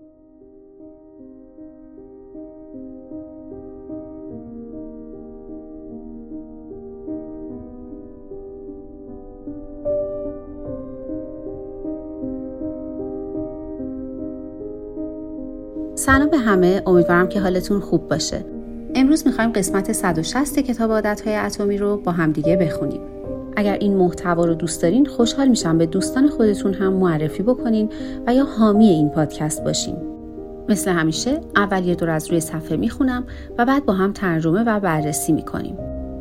سلام به همه، امیدوارم که حالتون خوب باشه. امروز میخوایم قسمت 160 کتاب عادتهای اتمی رو با همدیگه بخونیم. اگر این محتوا رو دوست دارین، خوشحال میشم به دوستان خودتون هم معرفی بکنین و یا حامی این پادکست باشین. مثل همیشه اول یه دور از روی صفحه میخونم و بعد با هم ترجمه و بررسی میکنیم.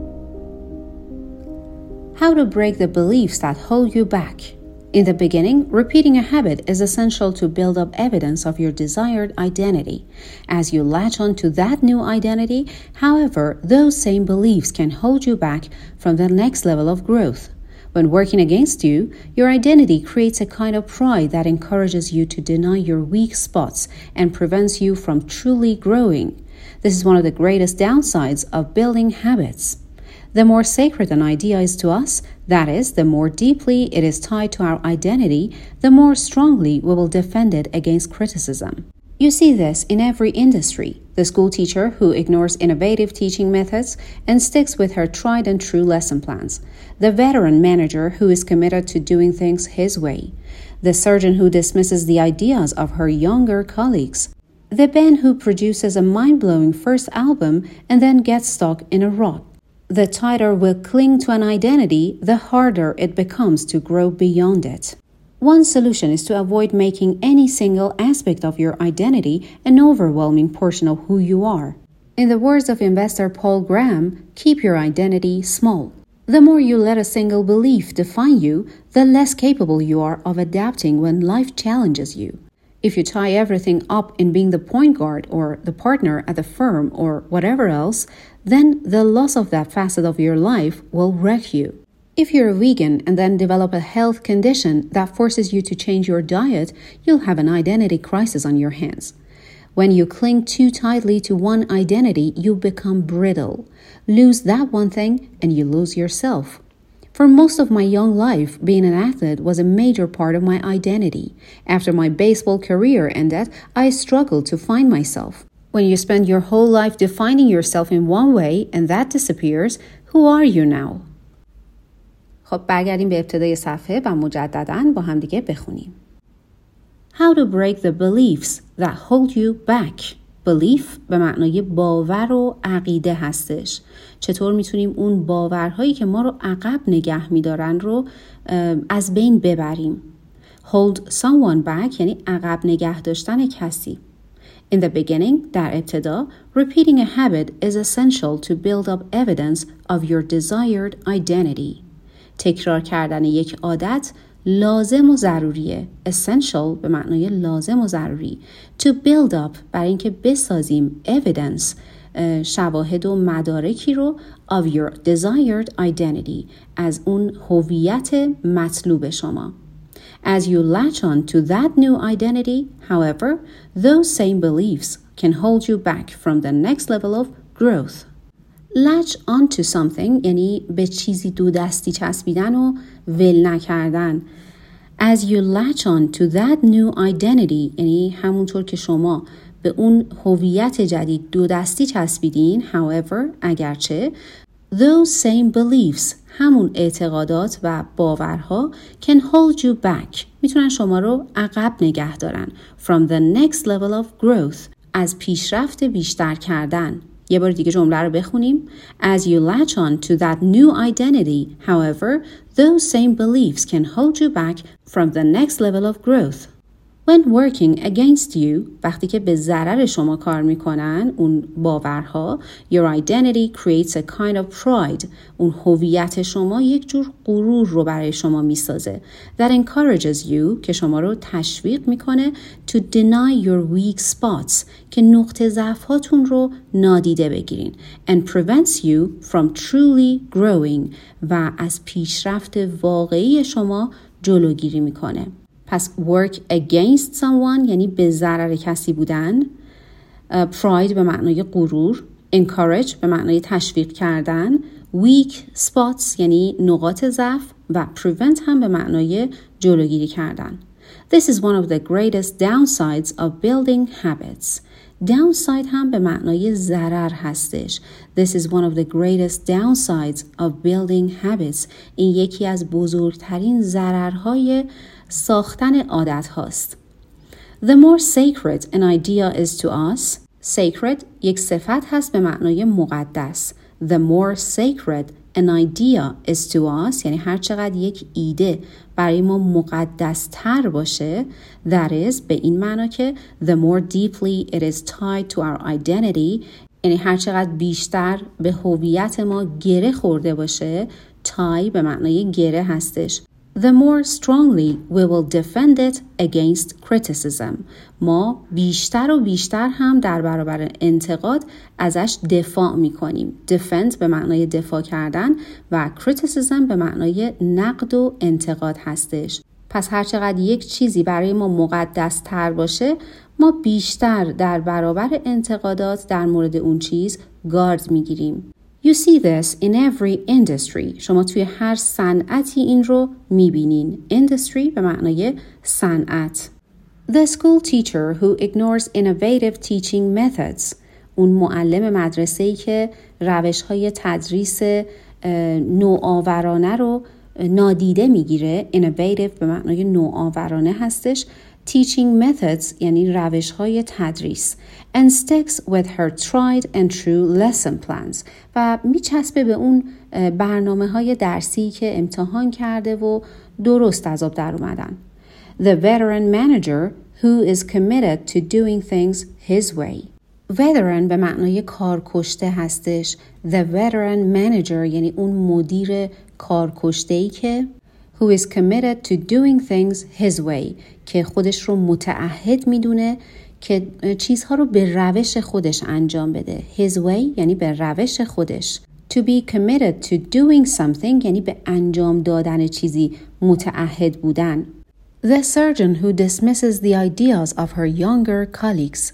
How to break the beliefs that hold you back. In the beginning, repeating a habit is essential to build up evidence of your desired identity. As you latch on to that new identity, however, those same beliefs can hold you back from the next level of growth. When working against you, your identity creates a kind of pride that encourages you to deny your weak spots and prevents you from truly growing. This is one of the greatest downsides of building habits. The more sacred an idea is to us, that is, the more deeply it is tied to our identity, the more strongly we will defend it against criticism. You see this in every industry. The school teacher who ignores innovative teaching methods and sticks with her tried and true lesson plans. The veteran manager who is committed to doing things his way. The surgeon who dismisses the ideas of her younger colleagues. The band who produces a mind-blowing first album and then gets stuck in a rut. The tighter we'll cling to an identity, the harder it becomes to grow beyond it. One solution is to avoid making any single aspect of your identity an overwhelming portion of who you are. In the words of investor Paul Graham, keep your identity small. The more you let a single belief define you, the less capable you are of adapting when life challenges you. If you tie everything up in being the point guard or the partner at the firm or whatever else, then the loss of that facet of your life will wreck you. If you're a vegan and then develop a health condition that forces you to change your diet, you'll have an identity crisis on your hands. When you cling too tightly to one identity, you become brittle. Lose that one thing and you lose yourself. For most of my young life, being an athlete was a major part of my identity. After my baseball career ended, I struggled to find myself. When you spend your whole life defining yourself in one way and that disappears, who are you now? خب برگردیم به ابتدای صفحه و مجدداً با هم دیگه بخونیم. How to break the beliefs that hold you back. belief به معنای باور و عقیده هستش. چطور میتونیم اون باورهایی که ما رو عقب نگه میدارن رو از بین ببریم. Hold someone back یعنی عقب نگه داشتن کسی. In the beginning, در ابتدا, repeating a habit is essential to build up evidence of your desired identity. تکرار کردن یک عادت لازم و ضروریه. Essential به معنای لازم و ضروری. To build up برای اینکه بسازیم evidence شواهد و مدارکی رو of your desired identity از اون هویت مطلوب شما. As you latch on to that new identity, however, those same beliefs can hold you back from the next level of growth. Latch on to something یعنی به چیزی دو دستی چسبیدن و ول نکردن. As you latch on to that new identity یعنی همونطور که شما به اون هویت جدید دو دستی چسبیدین، however اگرچه those same beliefs همون اعتقادات و باورها can hold you back میتونن شما رو عقب نگه دارن from the next level of growth از پیشرفت بیشتر کردن. یه بار دیگه جمله رو بخونیم. As you latch on to that new identity, however, those same beliefs can hold you back from the next level of growth. When working against you, وقتی که به ضرر شما کار میکنن اون باورها, your identity creates a kind of pride. اون هویت شما یک جور غرور رو برای شما میسازه. That encourages you که شما رو تشویق میکنه to deny your weak spots که نقطه ضعفاتون رو نادیده بگیرین and prevents you from truly growing و از پیشرفت واقعی شما جلوگیری میکنه. پس work against someone یعنی به ضرر کسی بودن. pride به معنای غرور. encourage به معنای تشویق کردن. weak spots یعنی نقاط ضعف و prevent هم به معنای جلوگیری کردن. This is one of the greatest downsides of building habits. downside هم به معنای ضرر هستش. This is one of the greatest downsides of building habits. این یکی از بزرگترین ضررهای ساختن عادت هاست. The more sacred an idea is to us. Sacred یک صفت هست به معنای مقدس. The more sacred an idea is to us یعنی هر چقدر یک ایده برای ما مقدس تر باشه that is به این معنا که the more deeply it is tied to our identity یعنی هر چقدر بیشتر به هویت ما گره خورده باشه tie به معنای گره هستش the more strongly we will defend it against criticism. ما بیشتر و بیشتر هم در برابر انتقاد ازش دفاع میکنیم. defend به معنای دفاع کردن و criticism به معنای نقد و انتقاد هستش. پس هر چقدر یک چیزی برای ما مقدس تر باشه ما بیشتر در برابر انتقادات در مورد اون چیز گارد میگیریم. You see this in every industry. شما توی هر صنعتی این رو میبینین. Industry به معنای صنعت. The school teacher who ignores innovative teaching methods. اون معلم مدرسه‌ای که روش‌های تدریس نوآورانه رو نادیده میگیره. Innovative به معنای نوآورانه هستش. Teaching methods یعنی روش‌های تدریس and sticks with her tried and true lesson plans و میچسبه به اون برنامه‌های درسی که امتحان کرده و درست از آب در اومدن. The veteran manager who is committed to doing things his way. veteran به معنای کارکشته هستش. The veteran manager یعنی اون مدیر کارکشته‌ای که who is committed to doing things his way که خودش رو متعهد میدونه که چیزها رو به روش خودش انجام بده. His way یعنی به روش خودش. To be committed to doing something یعنی به انجام دادن چیزی متعهد بودن. The surgeon who dismisses the ideas of her younger colleagues.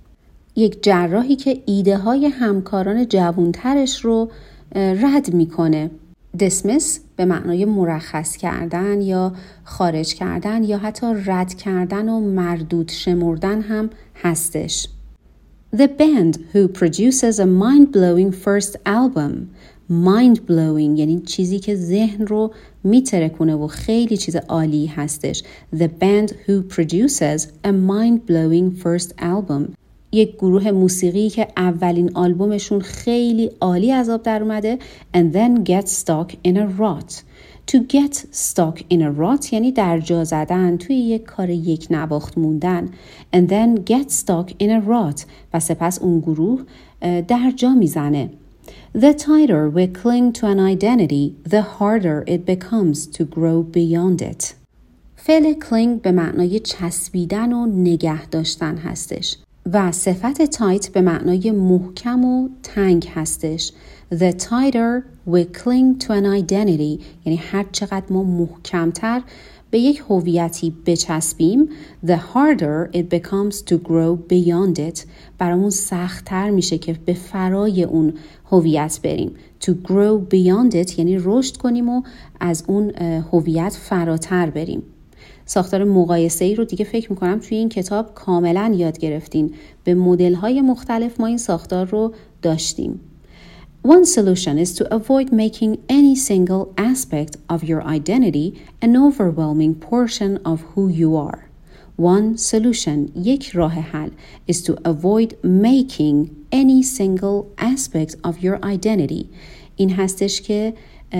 یک جراحی که ایده های همکاران جوانترش رو رد میکنه. dismiss به معنای مرخص کردن یا خارج کردن یا حتی رد کردن و مردود شمردن هم هستش. The band who produces a mind-blowing first album. mind-blowing یعنی چیزی که ذهن رو میترکونه و خیلی چیز عالی هستش. The band who produces a mind-blowing first album. یک گروه موسیقی که اولین آلبومشون خیلی عالی از آب در اومده and then get stuck in a rut. To get stuck in a rut یعنی در جا زدن توی یک کار یک نواخت موندن and then get stuck in a rut و سپس اون گروه در جا میزنه. The tighter we cling to an identity, the harder it becomes to grow beyond it. فعل cling به معنای چسبیدن و نگه داشتن هستش. و صفت تایت به معنای محکم و تنگ هستش. The tighter we cling to an identity یعنی هر چقدر ما محکمتر به یک هویتی بچسبیم the harder it becomes to grow beyond it برامون سخت‌تر میشه که به فرای اون هویت بریم. To grow beyond it یعنی رشد کنیم و از اون هویت فراتر بریم. ساختار مقایسه‌ای رو دیگه فکر می‌کنم توی این کتاب کاملا یاد گرفتین. به مدل‌های مختلف ما این ساختار رو داشتیم. One solution is to avoid making any single aspect of your identity an overwhelming portion of who you are. One solution یک راه حل is to avoid making any single aspect of your identity. این هستش که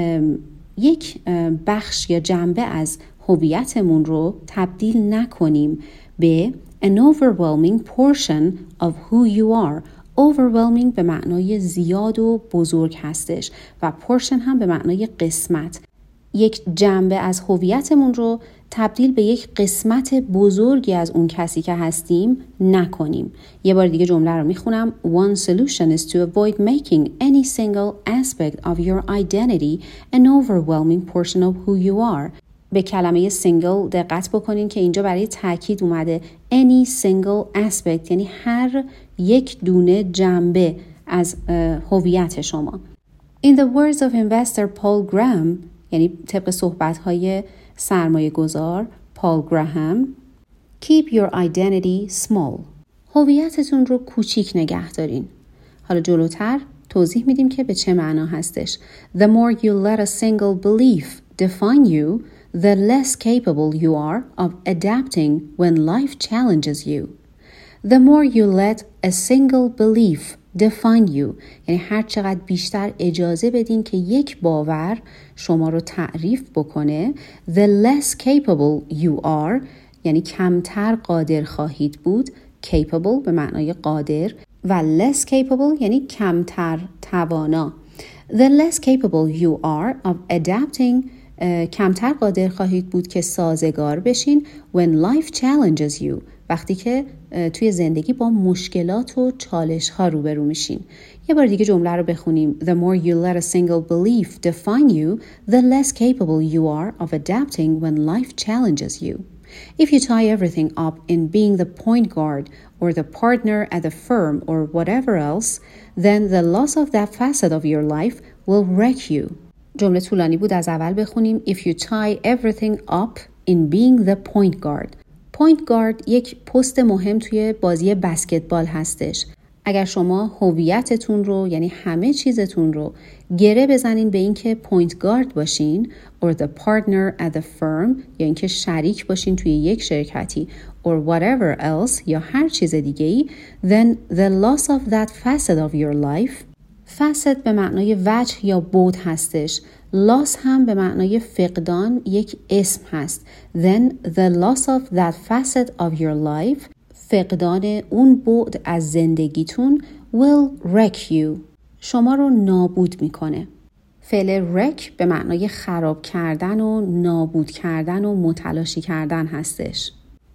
یک بخش یا جنبه از هویتمون رو تبدیل نکنیم به an overwhelming portion of who you are. overwhelming به معنای زیاد و بزرگ هستش و portion هم به معنای قسمت. یک جنبه از هویتمون رو تبدیل به یک قسمت بزرگی از اون کسی که هستیم نکنیم. یه بار دیگه جمله رو میخونم. One solution is to avoid making any single aspect of your identity an overwhelming portion of who you are. به کلمه single دقت بکنین که اینجا برای تاکید اومده. Any single aspect یعنی هر یک دونه جنبه از هویت شما. In the words of investor Paul Graham یعنی طبق صحبت‌های سرمایه گذار پال گراهام Keep your identity small. هویتتون رو کوچیک نگه دارین. حالا جلوتر توضیح میدیم که به چه معنا هستش. The more you let a single belief define you, the less capable you are of adapting when life challenges you. The more you let a single belief define you، یعنی هر چقدر بیشتر اجازه بدین که یک باور شما رو تعریف بکنه، the less capable you are، یعنی کمتر قادر خواهید بود. capable به معنای قادر و less capable یعنی کمتر توانا. The less capable you are of adapting، کمتر قادر خواهید بود که سازگار بشین when life challenges you، وقتی که توی زندگی با مشکلات و چالش ها روبرو میشین. یه بار دیگه جمله رو بخونیم. The more you let a single belief define you, the less capable you are of adapting when life challenges you. If you tie everything up in being the point guard or the partner at the firm or whatever else, then the loss of that facet of your life will wreck you. جمله طولانی بود، از اول بخونیم. If you tie everything up in being the point guard. point guard یک پست مهم توی بازی بسکتبال هستش. اگر شما هویتتون رو، یعنی همه چیزتون رو گره بزنین به این که point guard باشین or the partner at the firm، یا اینکه شریک باشین توی یک شرکتی or whatever else، یا هر چیز دیگه‌ای، then the loss of that facet of your life، facet به معنای وجه یا بعد هستش، loss هم به معنای فقدان یک اسم هست. then the loss of that facet of your life، فقدان اون بعد از زندگیتون، will wreck you، شما رو نابود میکنه. فعل wreck به معنای خراب کردن و نابود کردن و متلاشی کردن هستش.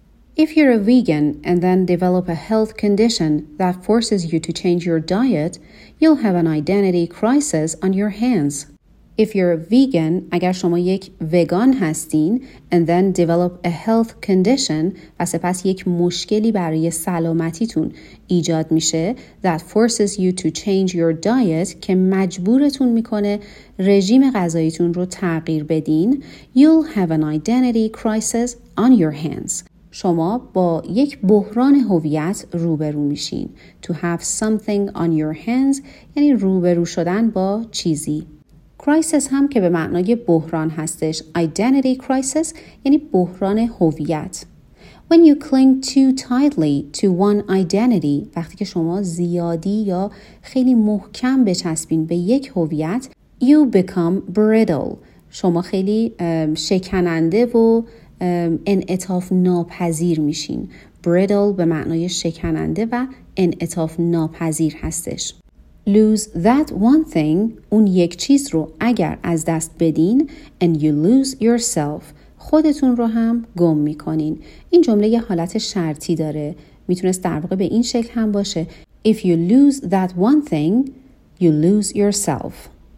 If you're a vegan and then develop a health condition that forces you to change your diet, you'll have an identity crisis on your hands. If you're a vegan، اگر شما یک وگان هستین and then develop a health condition و سپس یک مشکلی برای سلامتیتون ایجاد میشه that forces you to change your diet، که مجبورتون میکنه رژیم غذاییتون رو تغییر بدین، you'll have an identity crisis on your hands. شما با یک بحران هویت روبرو میشین. To have something on your hands یعنی روبرو شدن با چیزی. crisis هم که به معنای بحران هستش. identity crisis یعنی بحران هویت. When you cling too tightly to one identity، وقتی که شما زیادی یا خیلی محکم بچسبین به یک هویت، you become brittle، شما خیلی شکننده و انعطاف ناپذیر میشین. brittle به معنای شکننده و انعطاف ناپذیر هستش. lose that one thing، اون یک چیز رو اگر از دست بدین، and you lose yourself، خودتون رو هم گم میکنین. این جمله یه حالت شرطی داره، میتونست در واقع به این شکل هم باشه. If you lose that one thing, you lose yourself.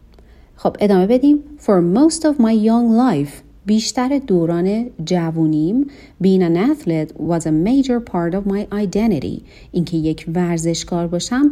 خب ادامه بدیم. For most of my young life، بیشتر دوران جوونیم، being an athlete was a major part of my identity، اینکه یک ورزشکار باشم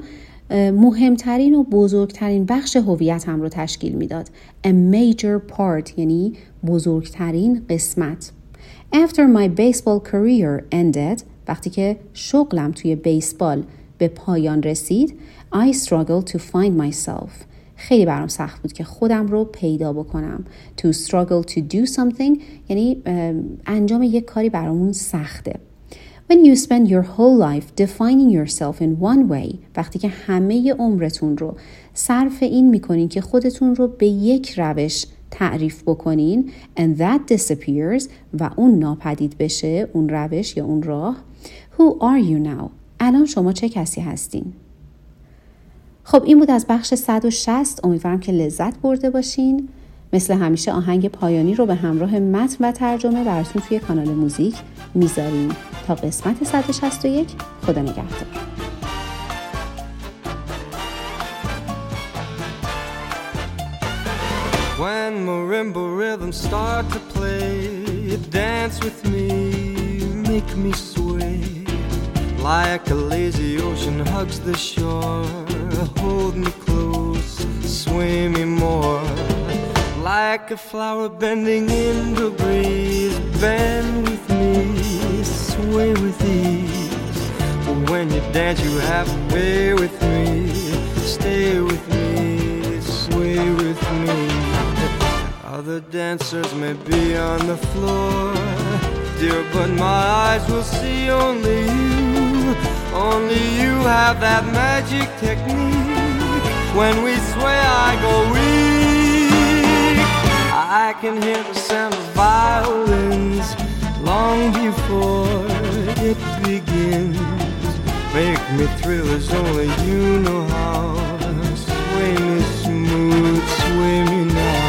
مهمترین و بزرگترین بخش هویتم رو تشکیل میداد. A major part یعنی بزرگترین قسمت. After my baseball career ended، وقتی که شغلم توی بیسبال به پایان رسید، I struggled to find myself، خیلی برام سخت بود که خودم رو پیدا بکنم. To struggle to do something یعنی انجام یک کاری برامون سخته. When you spend your whole life defining yourself in one way، وقتی که همه عمرتون رو صرف این میکنین که خودتون رو به یک روش تعریف بکنین and that disappears، و اون ناپدید بشه، اون روش یا اون راه. Who are you now؟ الان شما چه کسی هستین؟ خب این بود از بخش 160. امیدوارم که لذت برده باشین. مثل همیشه آهنگ پایانی رو به همراه متن و ترجمه براتون توی کانال موزیک میذاریم. تا قسمت 161 خدا نگهدار. When marimba rhythms start to play, dance with me, make me sway. Like a lazy ocean hugs the shore, hold me close, sway me more. Like a flower bending in the breeze, bend with me, sway sway with ease. When you dance, you have to play with me. Stay with me, sway with me. Other dancers may be on the floor, dear, but my eyes will see only you. Only you have that magic technique. When we sway, I go weak. I can hear the sound of violins long before it begins. Make me thrill as only you know how. Sway me smooth, sway me now.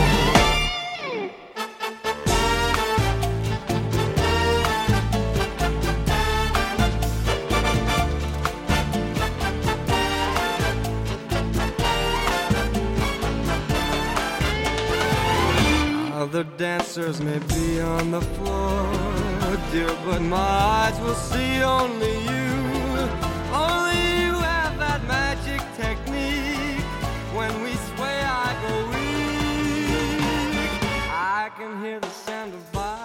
Other dancers may be on the floor, dear, but my eyes will see only you. Only you have that magic technique. When we sway, I go weak. I can hear the sound of violence